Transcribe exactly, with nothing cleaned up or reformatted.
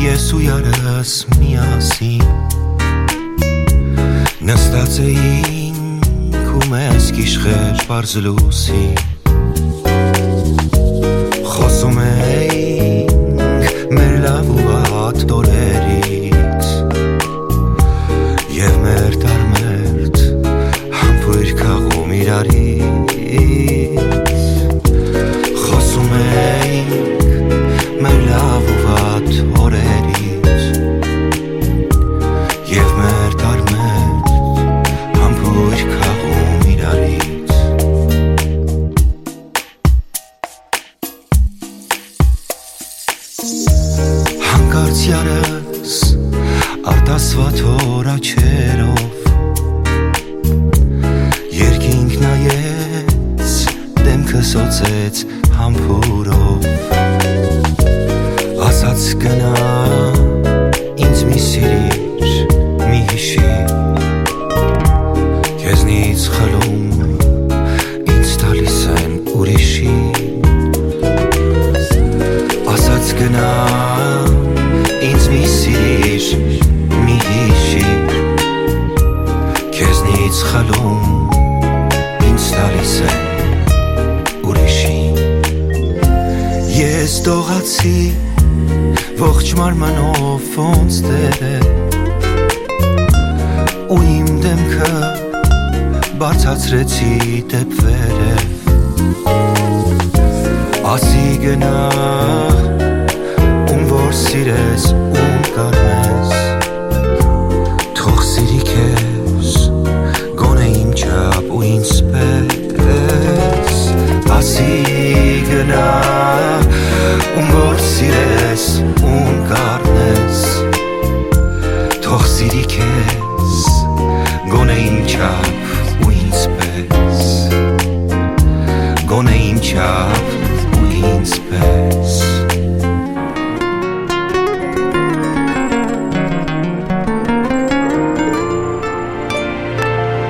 ես ու յարս միասին նստած էինք ու մեզ գիշխեր պարզ լուսին խոսում էինք մեր լավ ու վատ դորերից և մեր տարմերդ համբույր քաղում իրարից խոսում էինք մեր լավ ու վատ օրերից և մեր տարմերդ համբույր քաղում իրարից հանկարծ յարս արտասված հոր աչերով երկինք նայեց դեմքը սոցեց համբուրով ասաց գնա ինձ մի սիրիր մի հիշիր քեզնից խլում ինձ տալիս են ուրիշին ասաց գնա ինձ մի սիրիր մի հիշիր քեզնից խլում ինձ տալիս են ուրիշին ես դողացի ողջ մարմանով ոնց դերը ու իմ դեմքը բարձացրեցի դեպ վերև ասի գնա ում որ սիրես ում կարնես թող սիրի քեզ գոնե իմ չափ ու ինձ պես ասի գնա ում որ սիրես ում կարնես թող սիրի քեզ